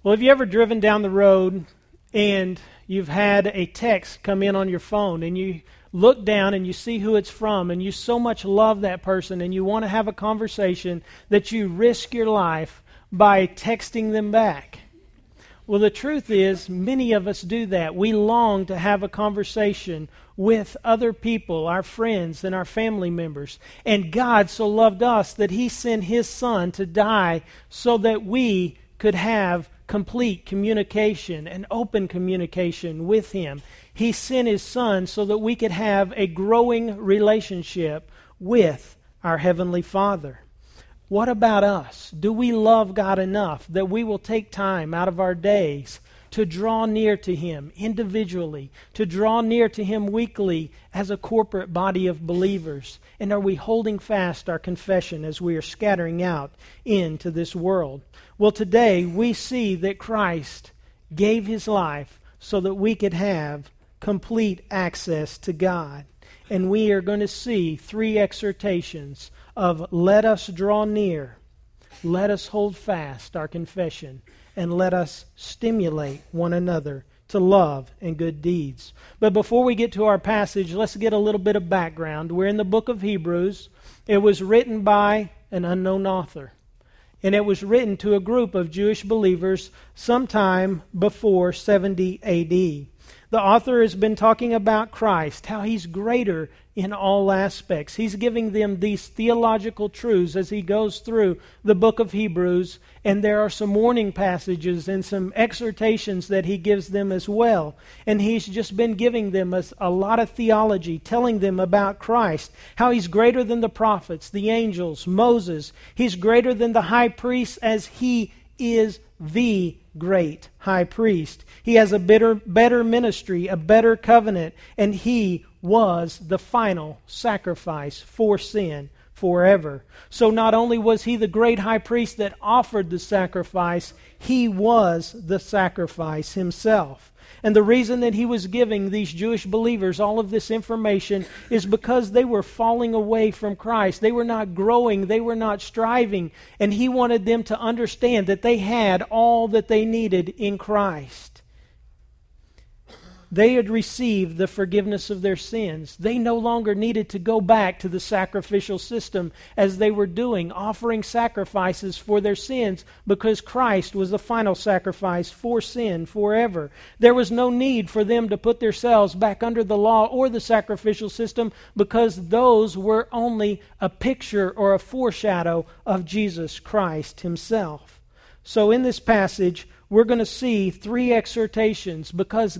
Well, have you ever driven down the road and you've had a text come in on your phone and you look down and you see who it's from and you so much love that person and you want to have a conversation that you risk your life by texting them back? Well, the truth is, many of us do that. We long to have a conversation with other people, our friends and our family members. And God so loved us that He sent His Son to die so that we could have complete communication and open communication with Him. He sent His Son so that we could have a growing relationship with our Heavenly Father. What about us? Do we love God enough that we will take time out of our days to draw near to Him individually, to draw near to Him weekly as a corporate body of believers? And are we holding fast our confession as we are scattering out into this world? Well, today we see that Christ gave His life so that we could have complete access to God. And we are going to see three exhortations of let us draw near, let us hold fast our confession, and let us stimulate one another to love and good deeds. But before we get to our passage, let's get a little bit of background. We're in the book of Hebrews. It was written by an unknown author. And it was written to a group of Jewish believers sometime before 70 A.D. The author has been talking about Christ, how He's greater in all aspects. He's giving them these theological truths as he goes through the book of Hebrews, and there are some warning passages and some exhortations that he gives them as well. And he's just been giving them a lot of theology, telling them about Christ, how He's greater than the prophets, the angels, Moses. He's greater than the high priest as He is the great high priest. He has a better ministry, a better covenant, and He was the final sacrifice for sin forever. So not only was He the great high priest that offered the sacrifice, He was the sacrifice Himself. And the reason that He was giving these Jewish believers all of this information is because they were falling away from Christ. They were not growing. They were not striving. And He wanted them to understand that they had all that they needed in Christ. They had received the forgiveness of their sins. They no longer needed to go back to the sacrificial system as they were doing, offering sacrifices for their sins, because Christ was the final sacrifice for sin forever. There was no need for them to put themselves back under the law or the sacrificial system, because those were only a picture or a foreshadow of Jesus Christ Himself. So in this passage, we're going to see three exhortations because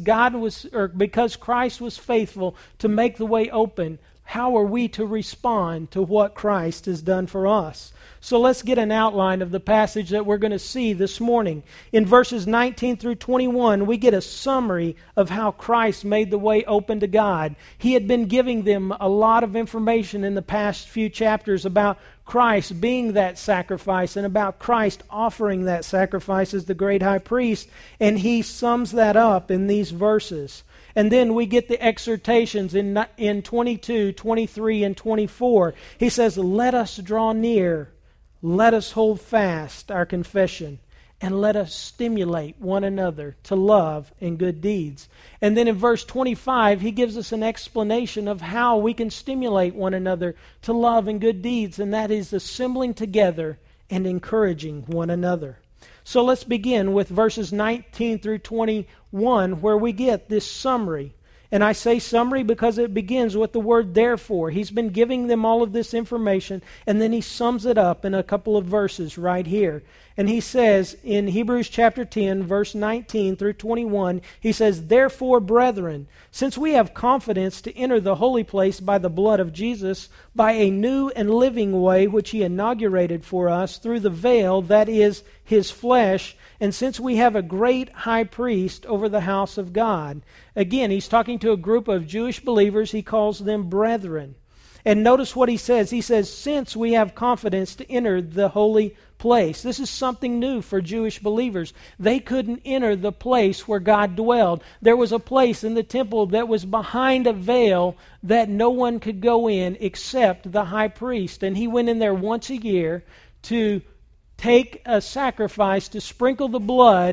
Christ was faithful to make the way open. How are we to respond to what Christ has done for us? So let's get an outline of the passage that we're going to see this morning. In verses 19 through 21, we get a summary of how Christ made the way open to God. He had been giving them a lot of information in the past few chapters about Christ being that sacrifice and about Christ offering that sacrifice as the great high priest. And He sums that up in these verses. And then we get the exhortations in 22, 23, and 24. He says, let us draw near, let us hold fast our confession, and let us stimulate one another to love and good deeds. And then in verse 25, he gives us an explanation of how we can stimulate one another to love and good deeds, and that is assembling together and encouraging one another. So let's begin with verses 19 through 21, where we get this summary. And I say summary because it begins with the word therefore. He's been giving them all of this information, and then he sums it up in a couple of verses right here. And he says in Hebrews chapter 10, verse 19 through 21, he says, therefore, brethren, since we have confidence to enter the holy place by the blood of Jesus, by a new and living way which He inaugurated for us through the veil, that is, His flesh, and since we have a great high priest over the house of God. Again, he's talking to a group of Jewish believers. He calls them brethren. And notice what he says. He says, since we have confidence to enter the holy place. This is something new for Jewish believers. They couldn't enter the place where God dwelled. There was a place in the temple that was behind a veil that no one could go in except the high priest. And he went in there once a year to take a sacrifice, to sprinkle the blood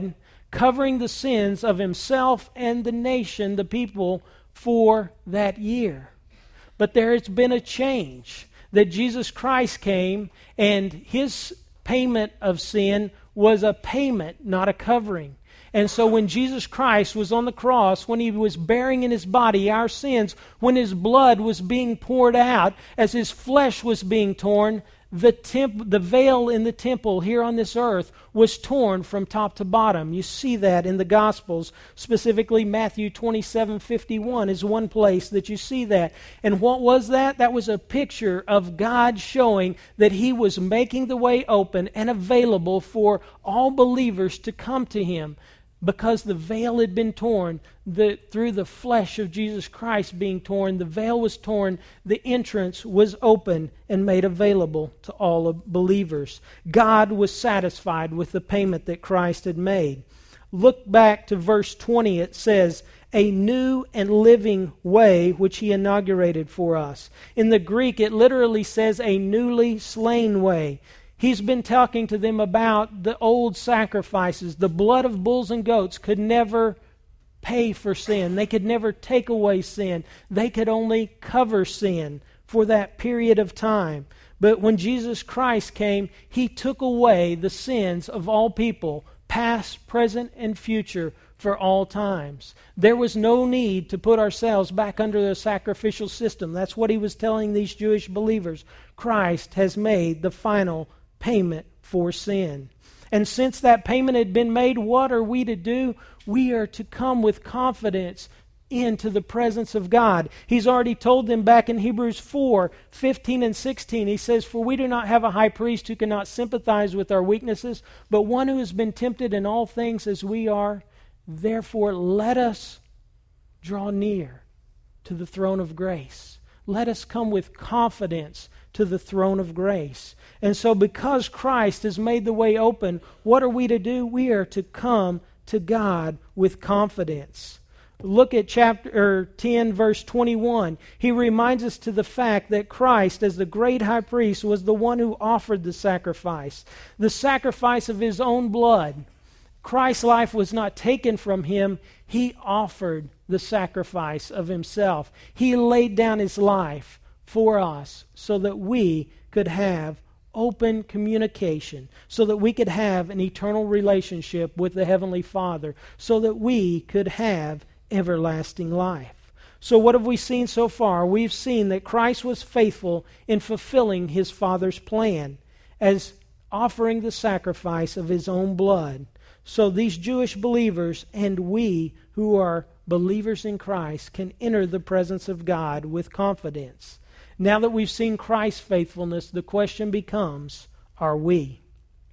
covering the sins of himself and the nation, the people, for that year. But there has been a change, that Jesus Christ came and his payment of sin was a payment, not a covering. And so when Jesus Christ was on the cross, when he was bearing in his body our sins, when his blood was being poured out, as his flesh was being torn, the veil in the temple here on this earth was torn from top to bottom. You see that in the Gospels, specifically Matthew 27:51 is one place that you see that. And what was that? That was a picture of God showing that he was making the way open and available for all believers to come to him. Because the veil had been torn, through the flesh of Jesus Christ being torn, the veil was torn, the entrance was open and made available to all believers. God was satisfied with the payment that Christ had made. Look back to verse 20. It says, a new and living way which he inaugurated for us. In the Greek, it literally says a newly slain way. He's been talking to them about the old sacrifices. The blood of bulls and goats could never pay for sin. They could never take away sin. They could only cover sin for that period of time. But when Jesus Christ came, he took away the sins of all people, past, present, and future, for all times. There was no need to put ourselves back under the sacrificial system. That's what he was telling these Jewish believers. Christ has made the final payment for sin. And since that payment had been made, what are we to do? We are to come with confidence into the presence of God. He's already told them back in Hebrews 4:15 and 16. He says, for we do not have a high priest who cannot sympathize with our weaknesses, but one who has been tempted in all things as we are. Therefore, let us draw near to the throne of grace. Let us come with confidence to the throne of grace. And so because Christ has made the way open, what are we to do? We are to come to God with confidence. Look at chapter 10, verse 21. He reminds us to the fact that Christ, as the great high priest, was the one who offered the sacrifice of his own blood. Christ's life was not taken from him. He offered the sacrifice of himself. He laid down his life for us so that we could have open communication, so that we could have an eternal relationship with the Heavenly Father, so that we could have everlasting life. So what have we seen so far? We've seen that Christ was faithful in fulfilling his Father's plan as offering the sacrifice of his own blood. So these Jewish believers and we who are believers in Christ can enter the presence of God with confidence. Now that we've seen Christ's faithfulness, the question becomes, are we?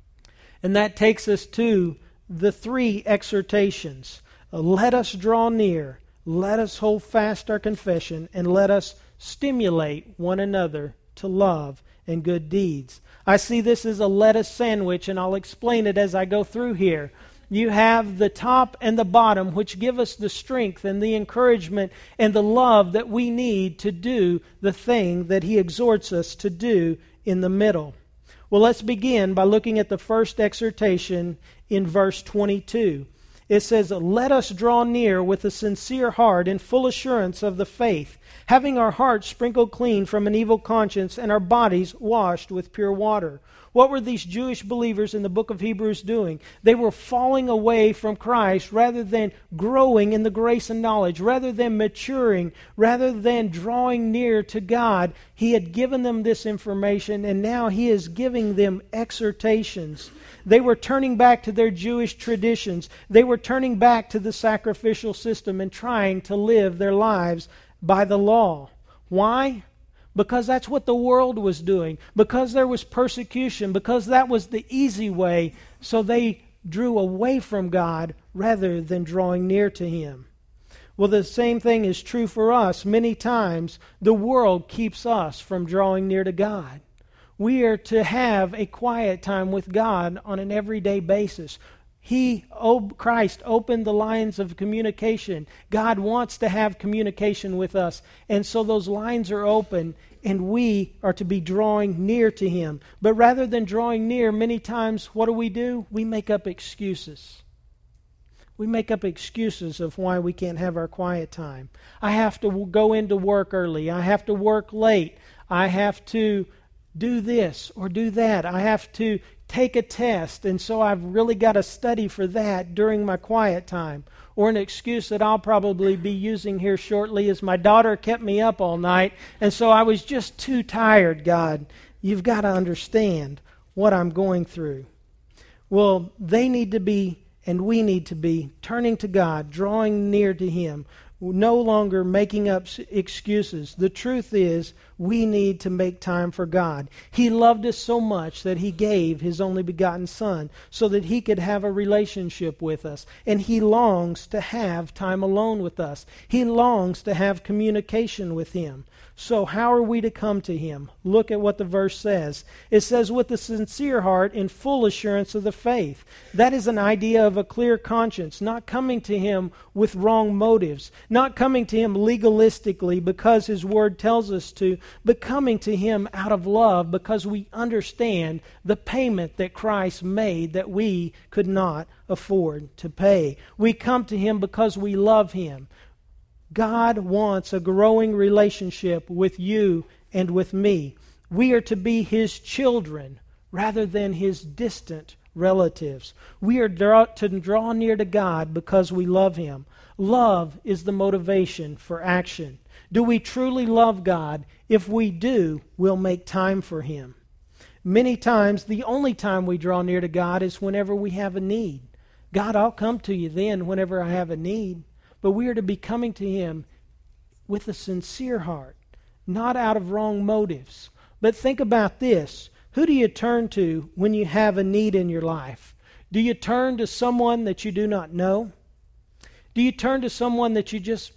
And that takes us to the three exhortations. Let us draw near, let us hold fast our confession, and let us stimulate one another to love and good deeds. I see this as a lettuce sandwich, and I'll explain it as I go through here. You have the top and the bottom, which give us the strength and the encouragement and the love that we need to do the thing that he exhorts us to do in the middle. Well, let's begin by looking at the first exhortation in verse 22. It says, let us draw near with a sincere heart in full assurance of the faith, having our hearts sprinkled clean from an evil conscience and our bodies washed with pure water. What were these Jewish believers in the book of Hebrews doing? They were falling away from Christ rather than growing in the grace and knowledge, rather than maturing, rather than drawing near to God. He had given them this information, and now he is giving them exhortations. They were turning back to their Jewish traditions. They were turning back to the sacrificial system and trying to live their lives by the law. Why? Because that's what the world was doing. Because there was persecution. Because that was the easy way. So they drew away from God rather than drawing near to him. Well, the same thing is true for us. Many times the world keeps us from drawing near to God. We are to have a quiet time with God on an everyday basis. Christ opened the lines of communication. God wants to have communication with us. And so those lines are open, and we are to be drawing near to him. But rather than drawing near, many times, what do? We make up excuses. We make up excuses of why we can't have our quiet time. I have to go into work early. I have to work late. I have to do this or do that. I have to take a test, and so I've really got to study for that during my quiet time. Or an excuse that I'll probably be using here shortly is my daughter kept me up all night, and so I was just too tired. God, you've got to understand what I'm going through. Well, they need to be, and we need to be, turning to God, drawing near to Him, no longer making up excuses. The truth is, we need to make time for God. He loved us so much that He gave His only begotten Son so that He could have a relationship with us. And He longs to have time alone with us. He longs to have communication with Him. So how are we to come to Him? Look at what the verse says. It says, with a sincere heart in full assurance of the faith. That is an idea of a clear conscience, not coming to Him with wrong motives, not coming to Him legalistically because His Word tells us to, but coming to Him out of love because we understand the payment that Christ made that we could not afford to pay. We come to Him because we love Him. God wants a growing relationship with you and with me. We are to be His children rather than His distant relatives. We are to draw near to God because we love Him. Love is the motivation for action. Do we truly love God? If we do, we'll make time for Him. Many times, the only time we draw near to God is whenever we have a need. God, I'll come to you then whenever I have a need. But we are to be coming to Him with a sincere heart, not out of wrong motives. But think about this. Who do you turn to when you have a need in your life? Do you turn to someone that you do not know? Do you turn to someone that you just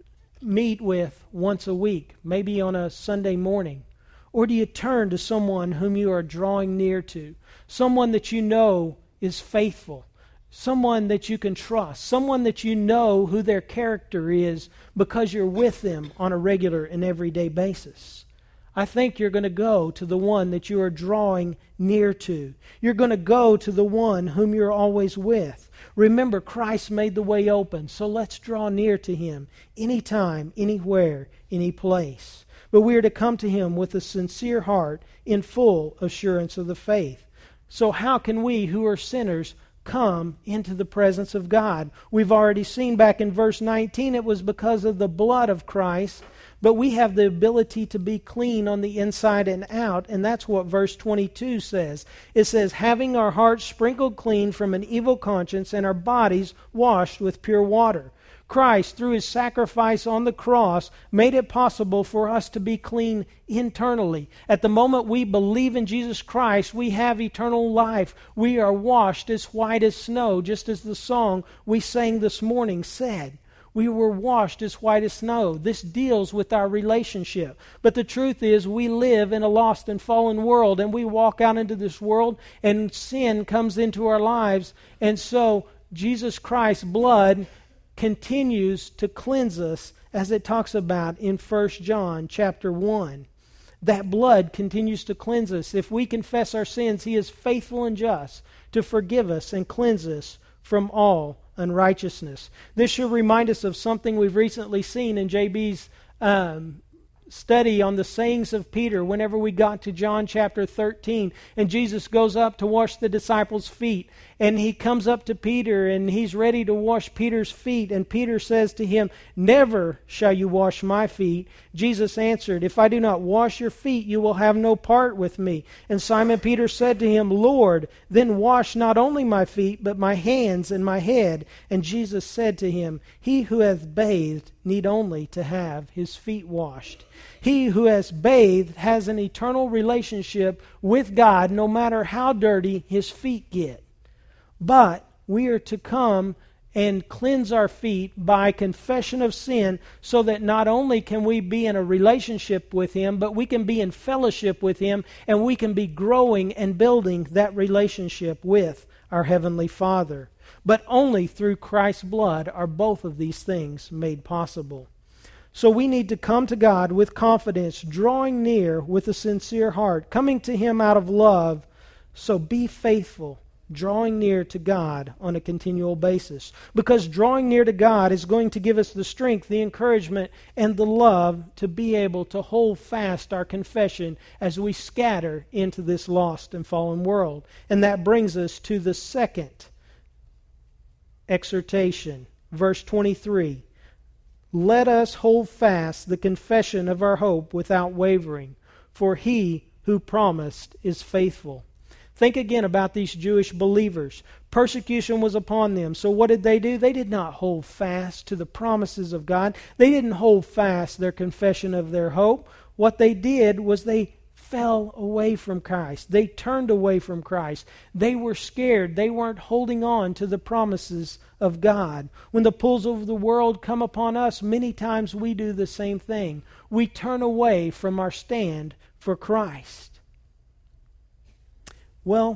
meet with once a week, maybe on a Sunday morning? Or do you turn to someone whom you are drawing near to, someone that you know is faithful, someone that you can trust, someone that you know who their character is because you're with them on a regular and everyday basis? I think you're going to go to the one that you are drawing near to. You're going to go to the one whom you're always with. Remember, Christ made the way open, so let's draw near to Him anytime, anywhere, any place. But we are to come to Him with a sincere heart in full assurance of the faith. So how can we who are sinners come into the presence of God? We've already seen back in verse 19 it was because of the blood of Christ, but we have the ability to be clean on the inside and out, and that's what verse 22 says. It says, having our hearts sprinkled clean from an evil conscience and our bodies washed with pure water. Christ, through His sacrifice on the cross, made it possible for us to be clean internally. At the moment we believe in Jesus Christ, we have eternal life. We are washed as white as snow, just as the song we sang this morning said. We were washed as white as snow. This deals with our relationship. But the truth is, we live in a lost and fallen world, and we walk out into this world, and sin comes into our lives. And so, Jesus Christ's blood continues to cleanse us, as it talks about in 1 John chapter 1. That blood continues to cleanse us. If we confess our sins, He is faithful and just to forgive us and cleanse us from all unrighteousness. This should remind us of something we've recently seen in JB's study on the sayings of Peter whenever we got to John chapter 13, and Jesus goes up to wash the disciples' feet, and He comes up to Peter and He's ready to wash Peter's feet, and Peter says to Him, never shall you wash my feet. Jesus answered, if I do not wash your feet, you will have no part with me. And Simon Peter said to Him, Lord, then wash not only my feet, but my hands and my head. And Jesus said to him, he who hath bathed need only to have his feet washed. He who has bathed has an eternal relationship with God, no matter how dirty his feet get. But we are to come and cleanse our feet by confession of sin, so that not only can we be in a relationship with Him, but we can be in fellowship with Him, and we can be growing and building that relationship with our Heavenly Father. But only through Christ's blood are both of these things made possible. So we need to come to God with confidence, drawing near with a sincere heart, coming to Him out of love. So be faithful. drawing near to God on a continual basis. Because drawing near to God is going to give us the strength, the encouragement, and the love to be able to hold fast our confession as we scatter into this lost and fallen world. And that brings us to the second exhortation, verse 23. Let us hold fast the confession of our hope without wavering, for He who promised is faithful. Think again about these Jewish believers. Persecution was upon them. So what did they do? They did not hold fast to the promises of God. They didn't hold fast their confession of their hope. What they did was they fell away from Christ. They turned away from Christ. They were scared. They weren't holding on to the promises of God. When the pulls of the world come upon us, many times we do the same thing. We turn away from our stand for Christ. Well,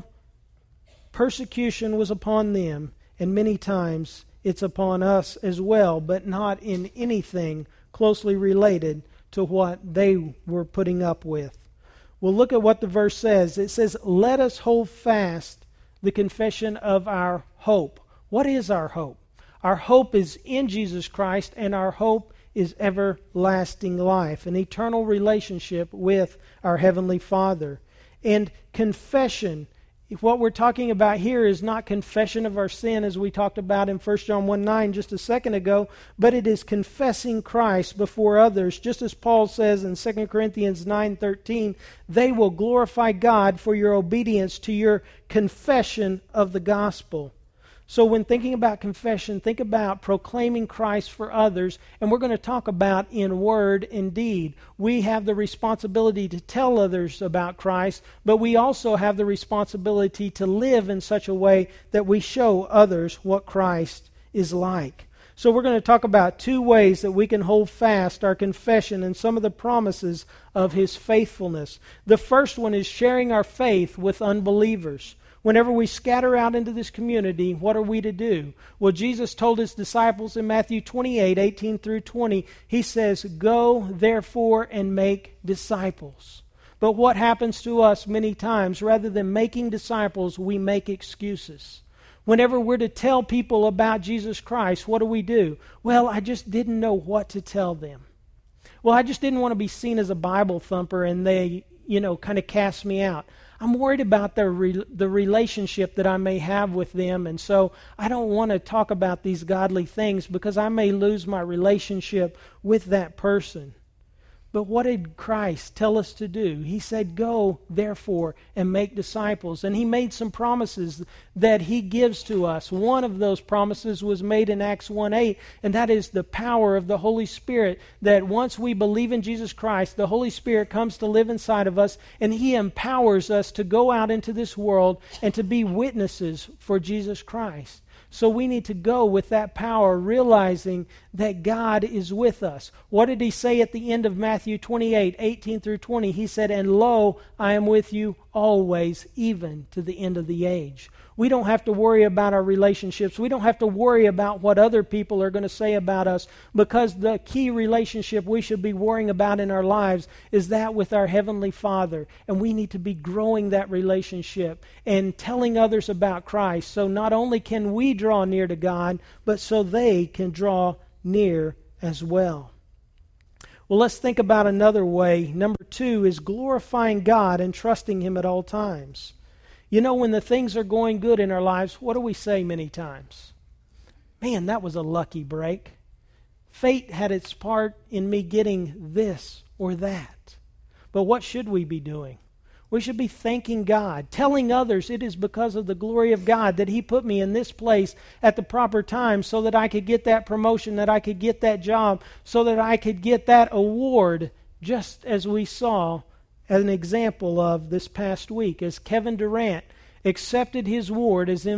persecution was upon them, and many times it's upon us as well, but not in anything closely related to what they were putting up with. Well, look at what the verse says. It says, let us hold fast the confession of our hope. What is our hope? Our hope is in Jesus Christ, and our hope is everlasting life, an eternal relationship with our Heavenly Father. And confession, what we're talking about here is not confession of our sin as we talked about in 1 John 1:9 just a second ago, but it is confessing Christ before others. Just as Paul says in 2 Corinthians 9:13, they will glorify God for your obedience to your confession of the gospel. So when thinking about confession, think about proclaiming Christ for others, and we're going to talk about in word and deed. We have the responsibility to tell others about Christ, but we also have the responsibility to live in such a way that we show others what Christ is like. So we're going to talk about two ways that we can hold fast our confession and some of the promises of His faithfulness. The first one is sharing our faith with unbelievers. Whenever we scatter out into this community, what are we to do? Well, Jesus told His disciples in Matthew 28:18 through 20, He says, go therefore and make disciples. But what happens to us many times, rather than making disciples, we make excuses. Whenever we're to tell people about Jesus Christ, what do? Well, I just didn't know what to tell them. Well, I just didn't want to be seen as a Bible thumper and they, kind of cast me out. I'm worried about the relationship that I may have with them, and so I don't want to talk about these godly things because I may lose my relationship with that person. But what did Christ tell us to do? He said, go, therefore, and make disciples. And He made some promises that He gives to us. One of those promises was made in Acts 1:8, and that is the power of the Holy Spirit, that once we believe in Jesus Christ, the Holy Spirit comes to live inside of us, and He empowers us to go out into this world and to be witnesses for Jesus Christ. So we need to go with that power, realizing that God is with us. What did He say at the end of Matthew 28:18 through 20? He said, and lo, I am with you always, even to the end of the age. We don't have to worry about our relationships. We don't have to worry about what other people are going to say about us, because the key relationship we should be worrying about in our lives is that with our Heavenly Father. And we need to be growing that relationship and telling others about Christ. So not only can we draw near to God, but so they can draw near as well. Well, let's think about another way. Number 2 is glorifying God and trusting Him at all times. When the things are going good in our lives, what do we say many times? Man, that was a lucky break. Fate had its part in me getting this or that. But what should we be doing? We should be thanking God, telling others it is because of the glory of God that He put me in this place at the proper time so that I could get that promotion, that I could get that job, so that I could get that award, just as we saw an example of this past week as Kevin Durant accepted his award as the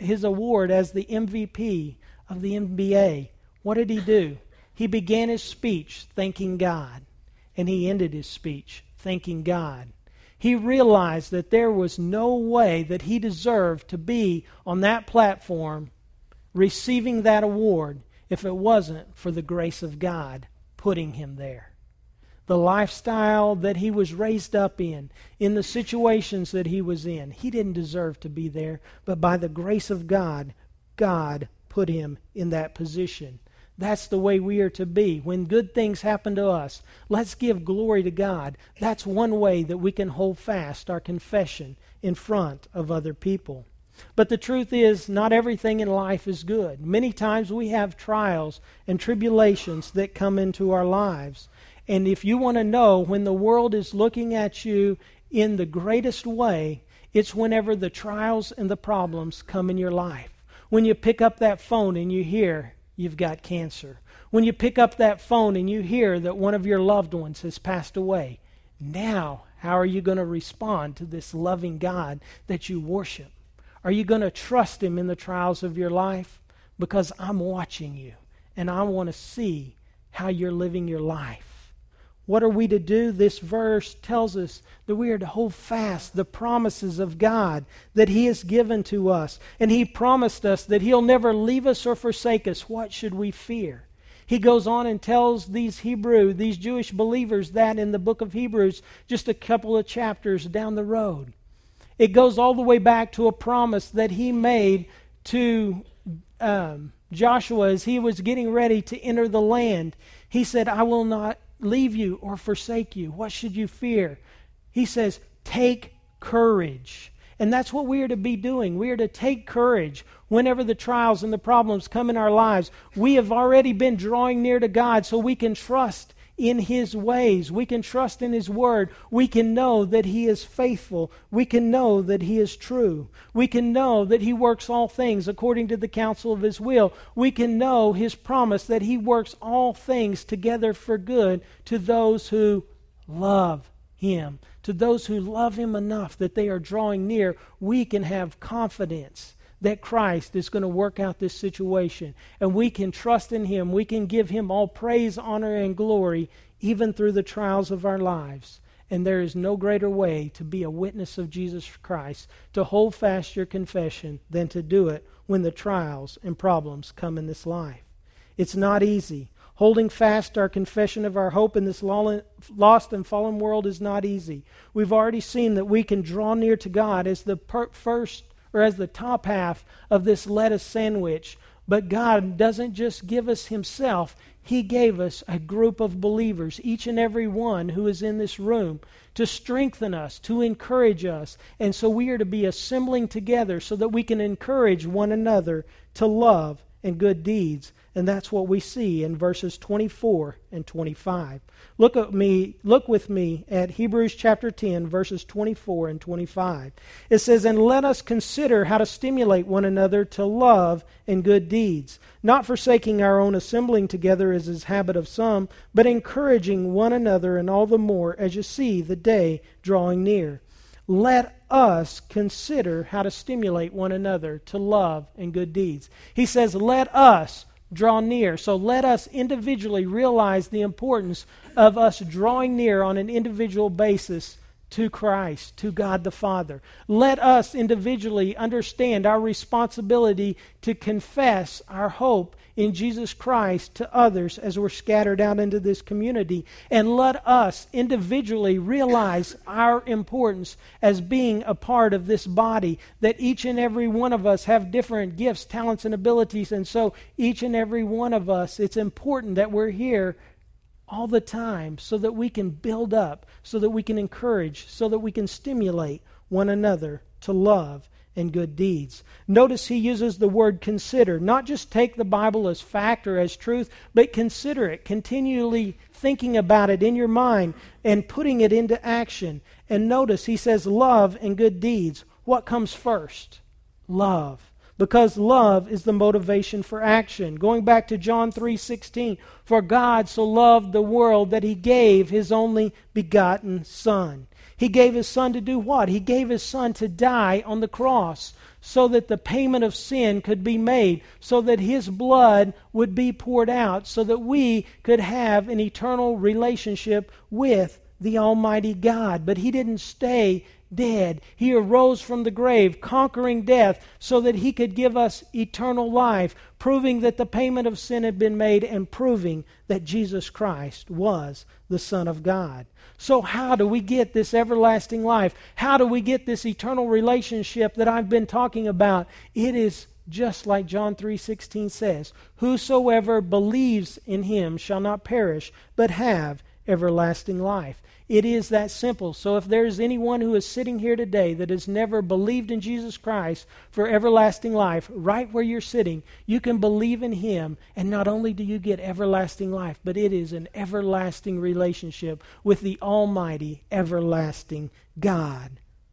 MVP of the NBA. What did he do? He began his speech thanking God, and he ended his speech thanking God. He realized that there was no way that he deserved to be on that platform receiving that award if it wasn't for the grace of God putting him there. the lifestyle that he was raised up in the situations that he was in. He didn't deserve to be there, but by the grace of God, God put him in that position. That's the way we are to be. When good things happen to us, let's give glory to God. That's one way that we can hold fast our confession in front of other people. But the truth is, not everything in life is good. Many times we have trials and tribulations that come into our lives. And if you want to know when the world is looking at you in the greatest way, it's whenever the trials and the problems come in your life. When you pick up that phone and you hear you've got cancer. When you pick up that phone and you hear that one of your loved ones has passed away. Now, how are you going to respond to this loving God that you worship? Are you going to trust Him in the trials of your life? Because I'm watching you, and I want to see how you're living your life. What are we to do? This verse tells us that we are to hold fast the promises of God that He has given to us. And He promised us that He'll never leave us or forsake us. What should we fear? He goes on and tells these Jewish believers that in the book of Hebrews, just a couple of chapters down the road. It goes all the way back to a promise that He made to Joshua as he was getting ready to enter the land. He said, I will not leave you or forsake you. What should you fear? He says, take courage. And that's what we are to be doing. We are to take courage whenever the trials and the problems come in our lives. We have already been drawing near to God, so we can trust in His ways. We can trust in His Word. We can know that He is faithful. We can know that He is true. We can know that He works all things according to the counsel of His will. We can know His promise that He works all things together for good to those who love Him. To those who love Him enough that they are drawing near, we can have confidence that Christ is going to work out this situation. And we can trust in Him. We can give Him all praise, honor, and glory, even through the trials of our lives. And there is no greater way to be a witness of Jesus Christ, to hold fast your confession, than to do it when the trials and problems come in this life. It's not easy. Holding fast our confession of our hope in this lost and fallen world is not easy. We've already seen that we can draw near to God as the as the top half of this lettuce sandwich. But God doesn't just give us Himself. He gave us a group of believers, each and every one who is in this room, to strengthen us, to encourage us. And so we are to be assembling together so that we can encourage one another to love and good deeds. And that's what we see in verses 24 and 25. Look with me at Hebrews chapter 10, verses 24 and 25. It says, and let us consider how to stimulate one another to love and good deeds, not forsaking our own assembling together as is habit of some, but encouraging one another, and all the more as you see the day drawing near. Let us consider how to stimulate one another to love and good deeds. He says, let us draw near. So let us individually realize the importance of us drawing near on an individual basis to Christ, to God the Father. Let us individually understand our responsibility to confess our hope in Jesus Christ to others as we're scattered out into this community. And let us individually realize our importance as being a part of this body, that each and every one of us have different gifts, talents, and abilities. And so each and every one of us, it's important that we're here all the time so that we can build up, so that we can encourage, so that we can stimulate one another to love and good deeds. Notice he uses the word consider. Not just take the Bible as fact or as truth, but consider it, continually thinking about it in your mind and putting it into action. And notice he says love and good deeds. What comes first? Love. Because love is the motivation for action. Going back to John 3:16, for God so loved the world that He gave His only begotten Son. He gave His Son to do what? He gave His Son to die on the cross so that the payment of sin could be made, so that His blood would be poured out, so that we could have an eternal relationship with the Almighty God. But He didn't stay dead. He arose from the grave, conquering death, so that He could give us eternal life, proving that the payment of sin had been made and proving that Jesus Christ was the Son of God. So how do we get this everlasting life? How do we get this eternal relationship that I've been talking about? It is just like John 3:16 says, "Whosoever believes in Him shall not perish, but have everlasting life." It is that simple. So if there's anyone who is sitting here today that has never believed in Jesus Christ for everlasting life, right where you're sitting, you can believe in Him, and not only do you get everlasting life, but it is an everlasting relationship with the almighty, everlasting God.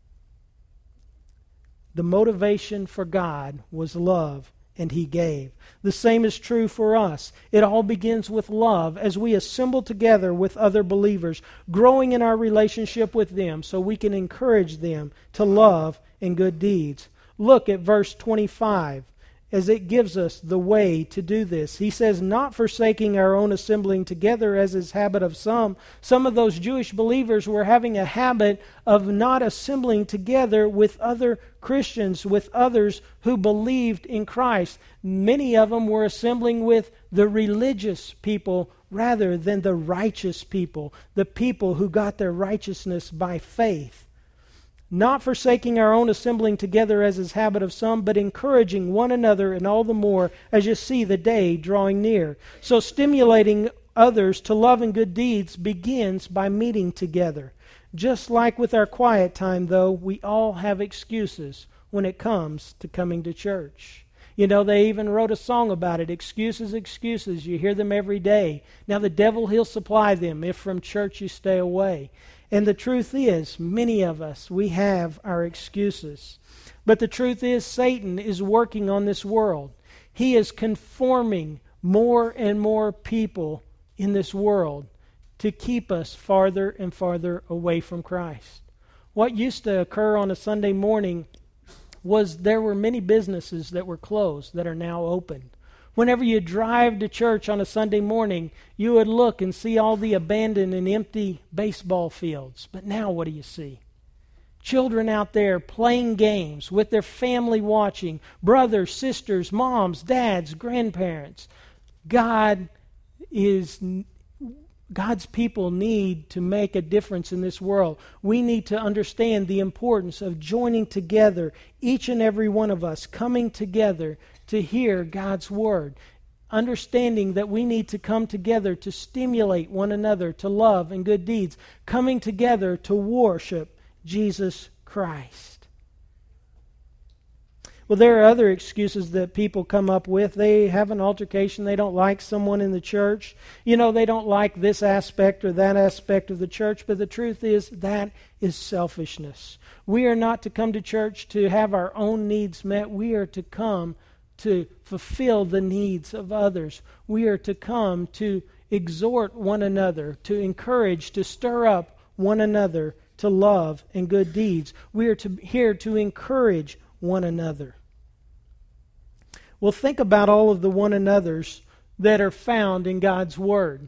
The motivation for God was love, and He gave. The same is true for us. It all begins with love as we assemble together with other believers, growing in our relationship with them so we can encourage them to love and good deeds. Look at verse 25 as it gives us the way to do this. He says, "Not forsaking our own assembling together as is habit of some." Some of those Jewish believers were having a habit of not assembling together with other Christians, with others who believed in Christ. Many of them were assembling with the religious people rather than the righteous people, the people who got their righteousness by faith. "Not forsaking our own assembling together as is habit of some, but encouraging one another, and all the more as you see the day drawing near." So stimulating others to love and good deeds begins by meeting together. Just like with our quiet time, though, we all have excuses when it comes to coming to church. You know, they even wrote a song about it. Excuses, excuses. You hear them every day. Now the devil, he'll supply them if from church you stay away. And the truth is, many of us, we have our excuses. But the truth is, Satan is working on this world. He is conforming more and more people in this world to keep us farther and farther away from Christ. What used to occur on a Sunday morning was there were many businesses that were closed that are now open. Whenever you drive to church on a Sunday morning, you would look and see all the abandoned and empty baseball fields. But now what do you see? Children out there playing games with their family watching, brothers, sisters, moms, dads, grandparents. God's people need to make a difference in this world. We need to understand the importance of joining together, each and every one of us coming together to hear God's Word. Understanding that we need to come together to stimulate one another to love and good deeds. Coming together to worship Jesus Christ. Well, there are other excuses that people come up with. They have an altercation. They don't like someone in the church. You know, they don't like this aspect or that aspect of the church. But the truth is, that is selfishness. We are not to come to church to have our own needs met. We are to come to fulfill the needs of others. We are to come to exhort one another, to encourage, to stir up one another to love and good deeds. We are here to encourage one another. Well, think about all of the one another's that are found in God's Word.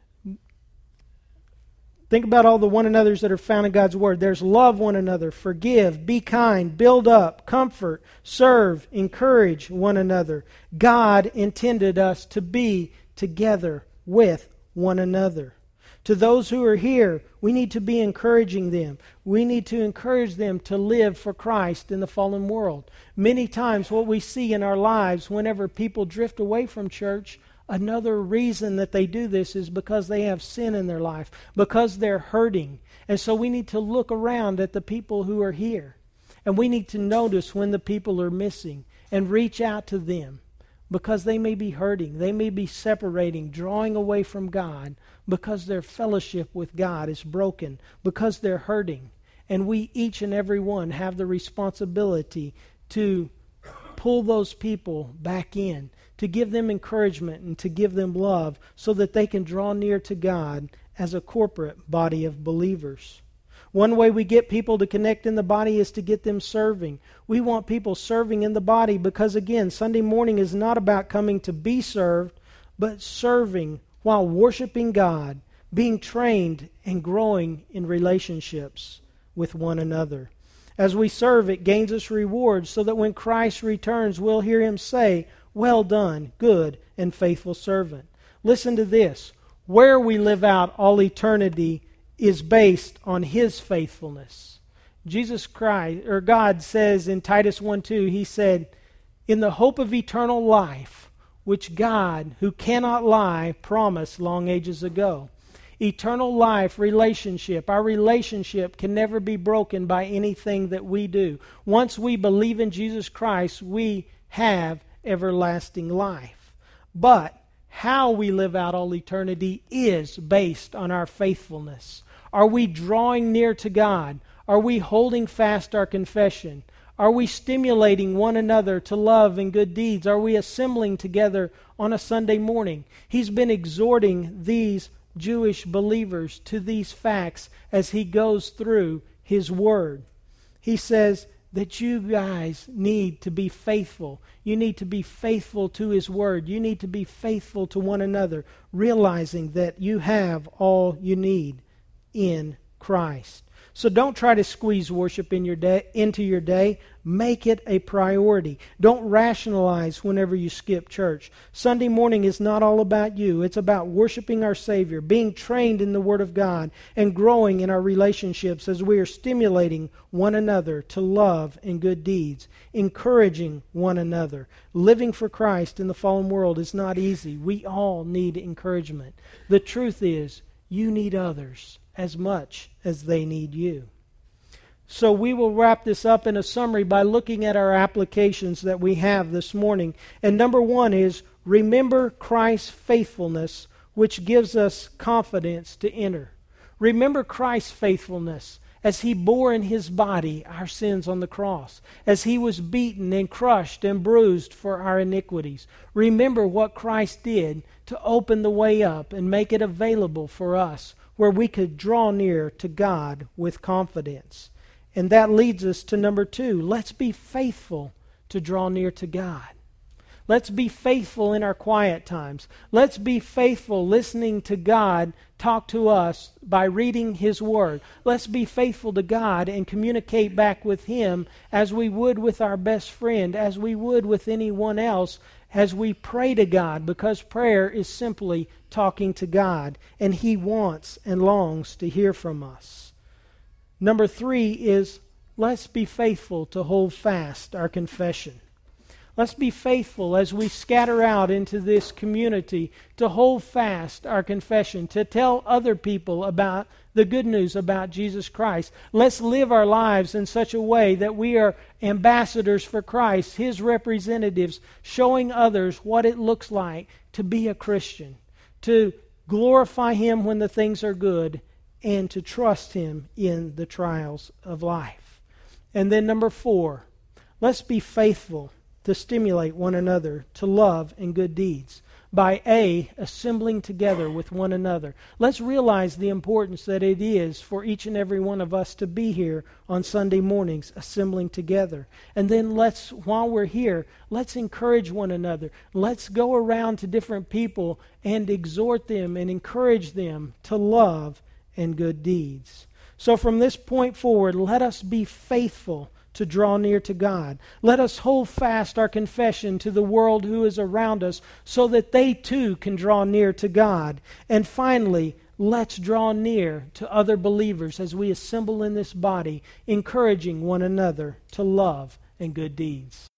Think about all the one another's that are found in God's Word. There's love one another, forgive, be kind, build up, comfort, serve, encourage one another. God intended us to be together with one another. To those who are here, we need to be encouraging them. We need to encourage them to live for Christ in the fallen world. Many times what we see in our lives whenever people drift away from church, another reason that they do this is because they have sin in their life, because they're hurting. And so we need to look around at the people who are here. And we need to notice when the people are missing and reach out to them because they may be hurting. They may be separating, drawing away from God because their fellowship with God is broken, because they're hurting. And we, each and every one, have the responsibility to pull those people back in, to give them encouragement and to give them love so that they can draw near to God as a corporate body of believers. One way we get people to connect in the body is to get them serving. We want people serving in the body because, again, Sunday morning is not about coming to be served, but serving while worshiping God, being trained and growing in relationships with one another. As we serve, it gains us rewards so that when Christ returns, we'll hear Him say, "Well done, good and faithful servant." Listen to this. Where we live out all eternity is based on His faithfulness. Jesus Christ, or God says in Titus 1:2, He said, "In the hope of eternal life, which God, who cannot lie, promised long ages ago." Eternal life relationship. Our relationship can never be broken by anything that we do. Once we believe in Jesus Christ, we have everlasting life. But how we live out all eternity is based on our faithfulness. Are we drawing near to God? Are we holding fast our confession? Are we stimulating one another to love and good deeds? Are we assembling together on a Sunday morning? He's been exhorting these Jewish believers to these facts as he goes through his word. He says that you guys need to be faithful. You need to be faithful to his word. You need to be faithful to one another, realizing that you have all you need in Christ. So don't try to squeeze worship into your day. Make it a priority. Don't rationalize whenever you skip church. Sunday morning is not all about you. It's about worshiping our Savior, being trained in the Word of God, and growing in our relationships as we are stimulating one another to love and good deeds, encouraging one another. Living for Christ in the fallen world is not easy. We all need encouragement. The truth is, you need others as much as they need you. So we will wrap this up in a summary by looking at our applications that we have this morning. And number one is, remember Christ's faithfulness, which gives us confidence to enter. Remember Christ's faithfulness as He bore in His body our sins on the cross, as He was beaten and crushed and bruised for our iniquities. Remember what Christ did to open the way up and make it available for us, where we could draw near to God with confidence. And that leads us to number two. Let's be faithful to draw near to God. Let's be faithful in our quiet times. Let's be faithful listening to God talk to us by reading His Word. Let's be faithful to God and communicate back with Him as we would with our best friend, as we would with anyone else, as we pray to God, because prayer is simply talking to God, and He wants and longs to hear from us. Number three is, let's be faithful to hold fast our confession. Let's be faithful as we scatter out into this community to hold fast our confession, to tell other people about the good news about Jesus Christ. Let's live our lives in such a way that we are ambassadors for Christ, His representatives, showing others what it looks like to be a Christian, to glorify Him when the things are good, and to trust Him in the trials of life. And then number four, let's be faithful to stimulate one another to love and good deeds by assembling together with one another. Let's realize the importance that it is for each and every one of us to be here on Sunday mornings assembling together. And then while we're here, let's encourage one another. Let's go around to different people and exhort them and encourage them to love and good deeds. So from this point forward, let us be faithful to draw near to God. Let us hold fast our confession to the world who is around us so that they too can draw near to God. And finally, let's draw near to other believers as we assemble in this body, encouraging one another to love and good deeds.